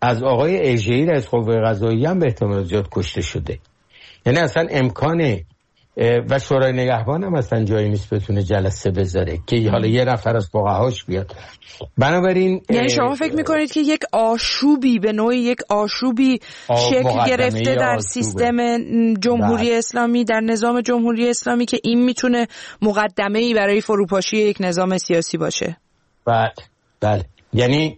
از آقای اژه‌ای رئیس قوه قضاییه هم به احتمال زیاد کشته شده. یعنی اصلا امکان و شورای نگهبان هم اصلا جایی نیست بتونه جلسه بذاره که حالا یه نفر از فقهاش بیاد. بنابراین یعنی شما فکر میکنید که یک آشوبی به نوعی یک آشوبی شکل گرفته در سیستم جمهوری اسلامی، در نظام جمهوری اسلامی، که این میتونه مقدمه‌ای برای فروپاشی یک نظام سیاسی باشه؟ بله. یعنی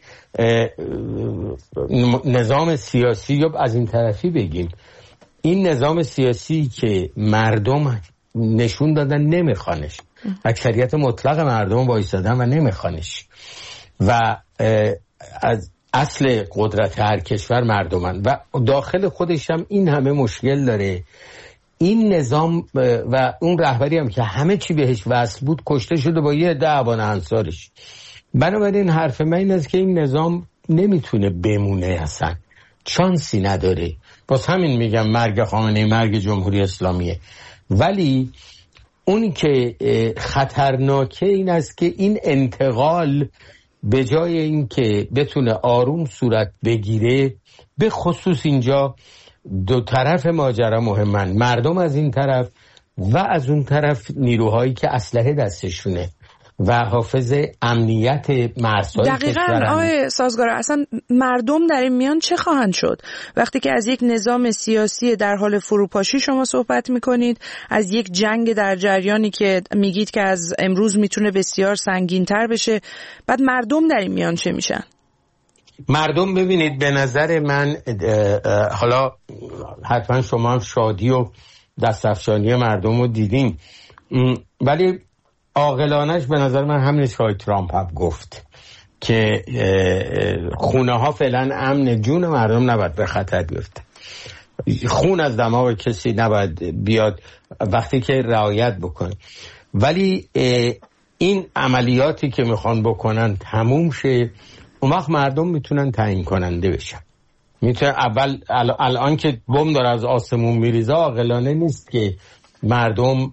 نظام سیاسی یا از این طرفی بگیم، این نظام سیاسی که مردم نشون دادن نمیخوانش، اکثریت مطلق مردم وایسادن و نمیخوانش و از اصل قدرت هر کشور مردمن و داخل خودش هم این همه مشکل داره. این نظام و اون رهبری هم که همه چی بهش وصل بود کشته شده با یه عده عوان انصارش. بنابراین حرف من این است که این نظام نمیتونه بمونه، اصلا چانسی نداره. باز همین میگم مرگ خامنه‌ای مرگ جمهوری اسلامیه. ولی اون که خطرناکه این است که این انتقال به جای این که بتونه آروم صورت بگیره، به خصوص اینجا دو طرف ماجرا مهمن، مردم از این طرف و از اون طرف نیروهایی که اسلحه دستشونه و حافظ امنیت مرزهای کشور. دقیقاً آقای سازگار، اصلا مردم در این میان چه خواهند شد وقتی که از یک نظام سیاسی در حال فروپاشی شما صحبت میکنید، از یک جنگ در جریانی که میگید که از امروز میتونه بسیار سنگین‌تر بشه، بعد مردم در این میان چه میشن؟ مردم ببینید، به نظر من حالا حتما شما هم شادی و دستفشانی مردم رو دیدین، ولی عاقلانش به نظر من همین که ترامپ هم گفت که خونه ها فعلا امن، جون مردم نباید به خطر بیفته، خون از دماغ کسی نباید بیاد وقتی که رعایت بکنه. ولی این عملیاتی که میخوان بکنن تموم شه، اون وقت مردم میتونن تعیین کننده بشن. میتونه اول الان که بم داره از آسمون میریزه، عاقلانه نیست که مردم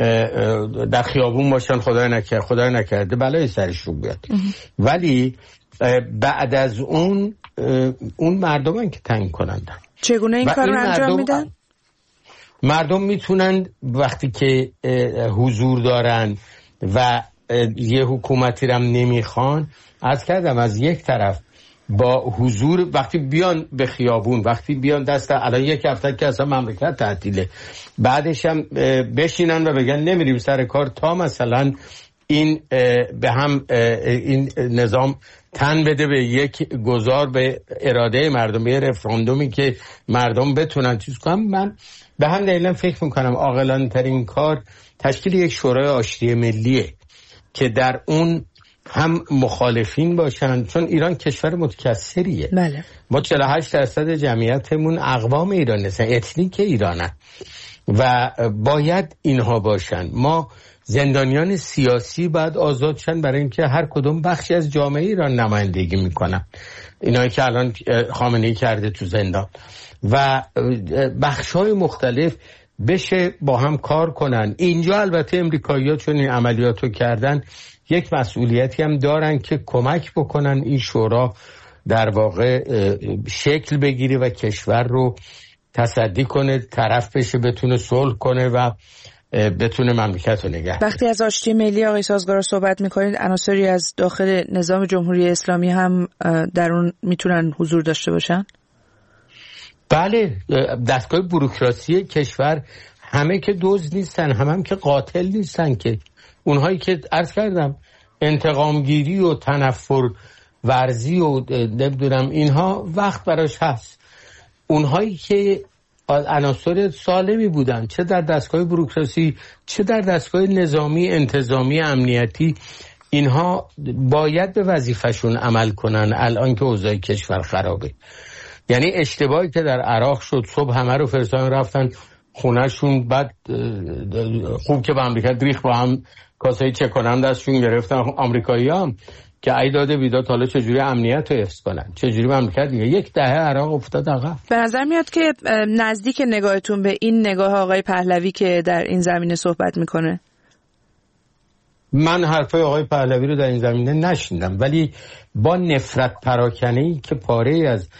در خیابون باشن خدای نکرده بلای سرشون بیاد. ولی بعد از اون مردمن که تعیین کنندن. چگونه این کار رو انجام میدن؟ مردم میتونن وقتی که حضور دارن و یه حکومتی رو نمیخوان، از کردم از یک طرف با حضور وقتی بیان به خیابون، وقتی بیان دست الان یک هفته که اصلا مملکت تعطیله، بعدش هم بشینن و بگن نمیریم سر کار تا مثلا این به هم این نظام تن بده به یک گذار به اراده مردم، به رفراندومی که مردم بتونن چیز کنن. من به هم دلیل فکر میکنم عاقلانه ترین کار تشکیل یک شورای آشتی ملیه که در اون هم مخالفین باشن، چون ایران کشور متکثریه. بله. ما 48% جمعیتمون اقوام ایران هستن، اتنیک ایرانن و باید اینها باشن. ما زندانیان سیاسی باید آزاد شن برای اینکه هر کدوم بخشی از جامعه ایران نمایندگی میکنن، اینایی که الان خامنه‌ای کرده تو زندان، و بخش‌های مختلف بشه با هم کار کنن. اینجا البته امریکایی‌ها چون این عملیاتو کردن یک مسئولیتی هم دارن که کمک بکنن این شورا در واقع شکل بگیره و کشور رو تصدی کنه، طرف بشه، بتونه صلح کنه و بتونه مملکت رو نگه. وقتی از آشتی ملی آقای سازگار صحبت میکنید، عناصری از داخل نظام جمهوری اسلامی هم در اون میتونن حضور داشته باشن؟ بله، دستگاه بوروکراسی کشور همه که دزد نیستن، هم که قاتل نیستن، که اونهایی که عرض کردم انتقامگیری و تنفر ورزی و نمیدونم اینها وقت براش هست، اونهایی که عناصر سالمی بودن، چه در دستگاه بوروکراسی چه در دستگاه نظامی انتظامی امنیتی، اینها باید به وظیفه‌شون عمل کنن. الان که اوضاع کشور خرابه، یعنی اشتباهی که در عراق شد، صبح همه رو فرستادن رفتن خونهشون، بعد خوب که به امریکا ریخ با هم کاسه چک کنم دستشون گرفتن. آمریکایی هم که ای داده بیداد حالا چجوری امنیت رو حفظ کنن، چجوری مملکت دیگه یک دهه عراق افتاد عقب. به نظر میاد که نزدیک نگاهتون به این نگاه آقای پهلوی که در این زمینه صحبت میکنه. من حرفای آقای پهلوی رو در این زمینه نشنیدم، ولی با نفرت پراکنه‌ای که پاره از